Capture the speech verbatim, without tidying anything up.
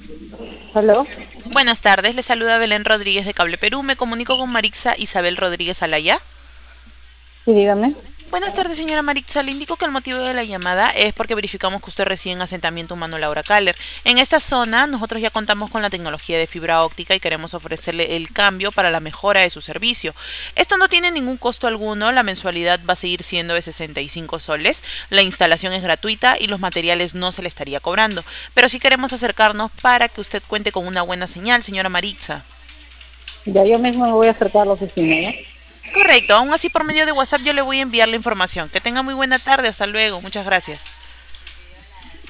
¿Aló? Buenas tardes, le saluda Belén Rodríguez de Cable Perú. Me comunico con Marixa Isabel Rodríguez Alaya. Sí, dígame. Buenas tardes, señora Marixa. Le indico que el motivo de la llamada es porque verificamos que usted reside en asentamiento humano Laura Caller. En esta zona, nosotros ya contamos con la tecnología de fibra óptica y queremos ofrecerle el cambio para la mejora de su servicio. Esto no tiene ningún costo alguno, la mensualidad va a seguir siendo de sesenta y cinco soles, la instalación es gratuita y los materiales no se le estaría cobrando. Pero sí queremos acercarnos para que usted cuente con una buena señal, señora Marixa. Ya yo mismo me voy a acercar a la oficina, ¿ya? Correcto, aún así por medio de WhatsApp yo le voy a enviar la información. Que tenga muy buena tarde, hasta luego, muchas gracias.